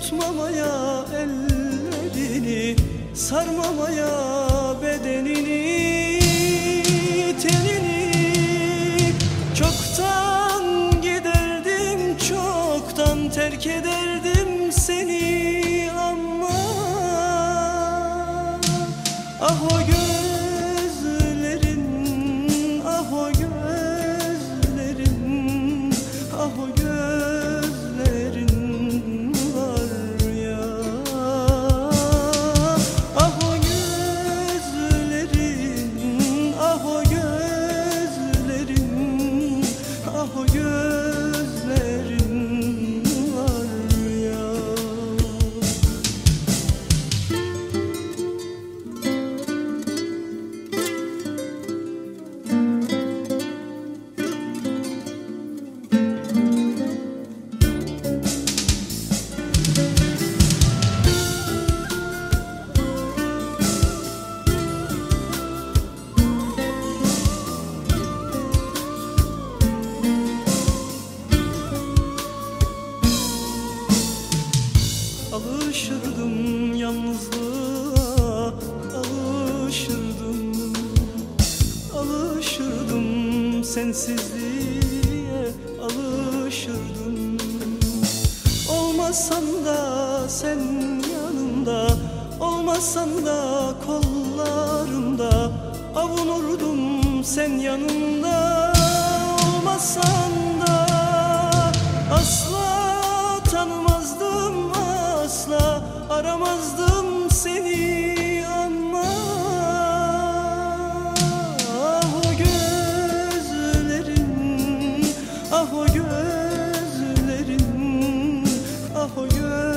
Tutmamaya ellerini, sarmamaya bedenini, tenini. Çoktan giderdim, çoktan terk ederdim seni ama ah o gözlerin, ah o gözlerin, ah o gözlerin var ya. Ah o gözlerin, ah o gözlerin, ah o gözlerin var ya. Alışırdım yalnızlığa, alışırdım, alışırdım sensizliğe, alışırdım. Olmasan da sen yanımda, olmasan da kollarımda, avunurdum sen yanımda. Olmasan da asla tanımazdım, asla aramazdım seni ama ah o gözlerin, ah o gözlerin, ah o gözlerin